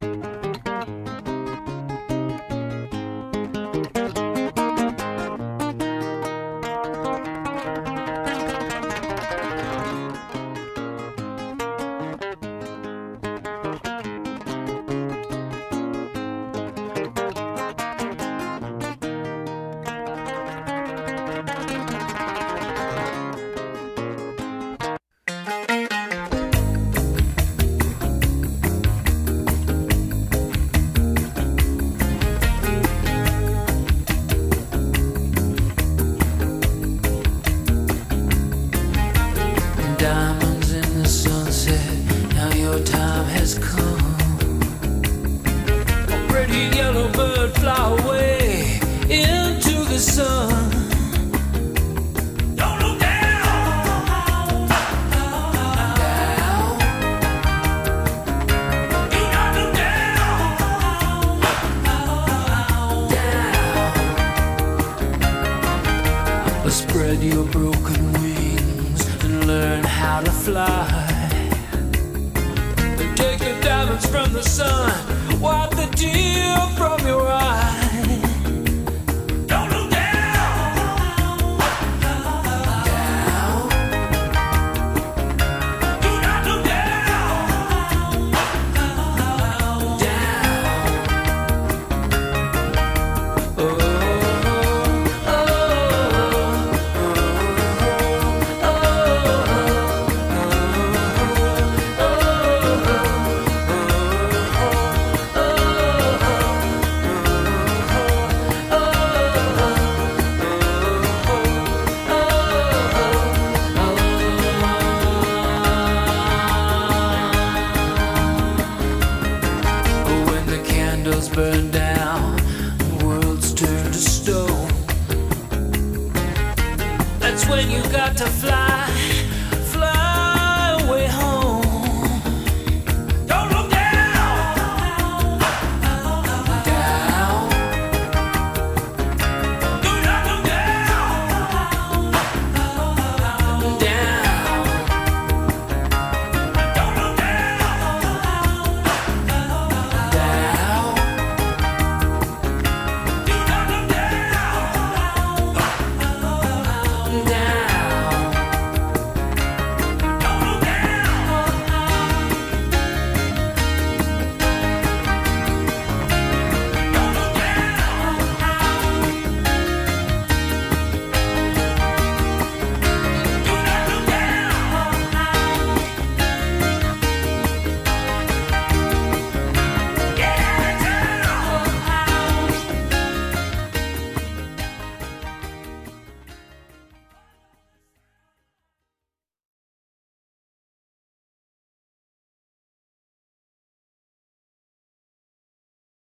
Diamonds in the sunset, now your time has come. A pretty yellow bird fly away into the sun. Don't look down, down. Do not look down, down. But spread your broken wings and learn how to fly. Take the diamonds from the sun, wipe the tear from your eye. Don't look down, down. Do not look down, down. Oh, oh, when the candles burn down, the world's turned to stone. That's when you got to fly.